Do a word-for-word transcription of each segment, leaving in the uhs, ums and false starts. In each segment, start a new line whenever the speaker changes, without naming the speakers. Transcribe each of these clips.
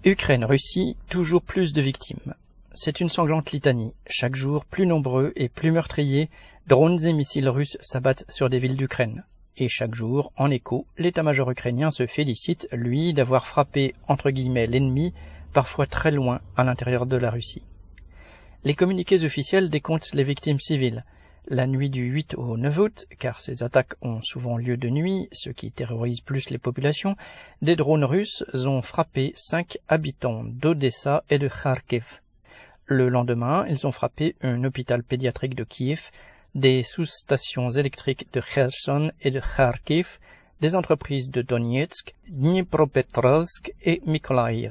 Ukraine-Russie, toujours plus de victimes. C'est une sanglante litanie. Chaque jour, plus nombreux et plus meurtriers, drones et missiles russes s'abattent sur des villes d'Ukraine. Et chaque jour, en écho, l'état-major ukrainien se félicite, lui, d'avoir frappé, entre guillemets, l'ennemi, parfois très loin, à l'intérieur de la Russie. Les communiqués officiels décomptent les victimes civiles. La nuit du huit au neuf août, car ces attaques ont souvent lieu de nuit, ce qui terrorise plus les populations, des drones russes ont frappé cinq habitants d'Odessa et de Kharkiv. Le lendemain, ils ont frappé un hôpital pédiatrique de Kiev, des sous-stations électriques de Kherson et de Kharkiv, des entreprises de Donetsk, Dnipropetrovsk et Mykolaiv.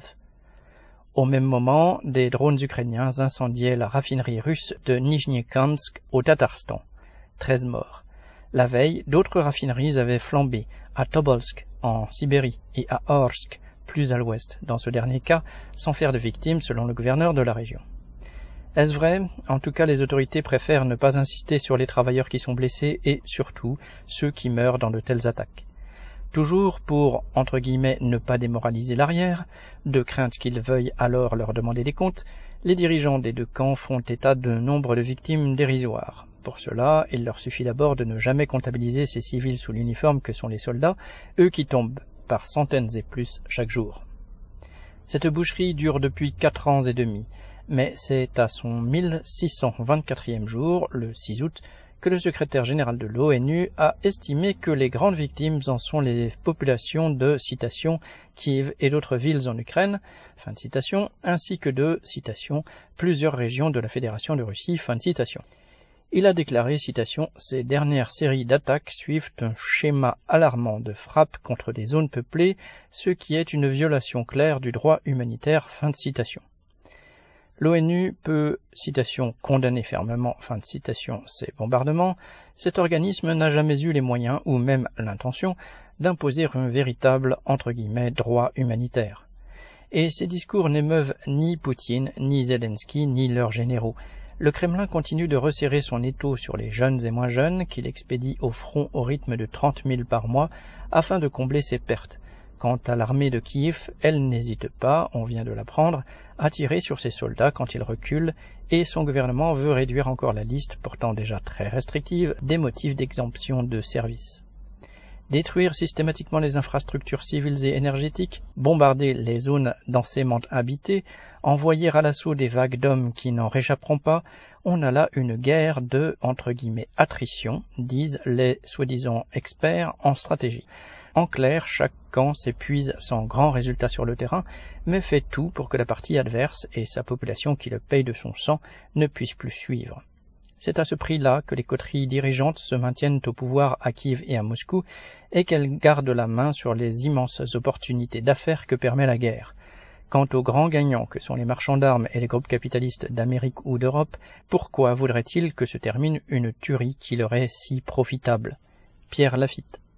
Au même moment, des drones ukrainiens incendiaient la raffinerie russe de Nijnekamsk au Tatarstan. treize morts. La veille, d'autres raffineries avaient flambé, à Tobolsk, en Sibérie, et à Orsk, plus à l'ouest, dans ce dernier cas, sans faire de victimes selon le gouverneur de la région. Est-ce vrai? En tout cas, les autorités préfèrent ne pas insister sur les travailleurs qui sont blessés et, surtout, ceux qui meurent dans de telles attaques. Toujours pour, entre guillemets, ne pas démoraliser l'arrière, de crainte qu'ils veuillent alors leur demander des comptes, les dirigeants des deux camps font état d'un nombre de victimes dérisoires. Pour cela, il leur suffit d'abord de ne jamais comptabiliser ces civils sous l'uniforme que sont les soldats, eux qui tombent par centaines et plus chaque jour. Cette boucherie dure depuis quatre ans et demi, mais c'est à son mille six cent vingt-quatrième jour, le six août, que le secrétaire général de l'ONU a estimé que les grandes victimes en sont les populations de, citation, Kiev et d'autres villes en Ukraine, fin de citation, ainsi que de, citation, plusieurs régions de la Fédération de Russie, fin de citation. Il a déclaré, citation, ces dernières séries d'attaques suivent un schéma alarmant de frappe contre des zones peuplées, ce qui est une violation claire du droit humanitaire, fin de citation. L'ONU peut, citation, condamner fermement, fin de citation, ces bombardements. Cet organisme n'a jamais eu les moyens, ou même l'intention, d'imposer un véritable, entre guillemets, droit humanitaire. Et ces discours n'émeuvent ni Poutine, ni Zelensky, ni leurs généraux. Le Kremlin continue de resserrer son étau sur les jeunes et moins jeunes, qu'il expédie au front au rythme de trente mille par mois, afin de combler ses pertes. Quant à l'armée de Kiev, elle n'hésite pas, on vient de l'apprendre, à tirer sur ses soldats quand ils reculent, et son gouvernement veut réduire encore la liste, pourtant déjà très restrictive, des motifs d'exemption de service. Détruire systématiquement les infrastructures civiles et énergétiques, bombarder les zones densément habitées, envoyer à l'assaut des vagues d'hommes qui n'en réchapperont pas, on a là une guerre de, entre guillemets, attrition, disent les soi-disant experts en stratégie. En clair, chaque camp s'épuise sans grand résultat sur le terrain, mais fait tout pour que la partie adverse et sa population qui le paye de son sang ne puissent plus suivre. C'est à ce prix-là que les coteries dirigeantes se maintiennent au pouvoir à Kiev et à Moscou, et qu'elles gardent la main sur les immenses opportunités d'affaires que permet la guerre. Quant aux grands gagnants que sont les marchands d'armes et les groupes capitalistes d'Amérique ou d'Europe, pourquoi voudraient-ils que se termine une tuerie qui leur est si profitable? Pierre Lafitte.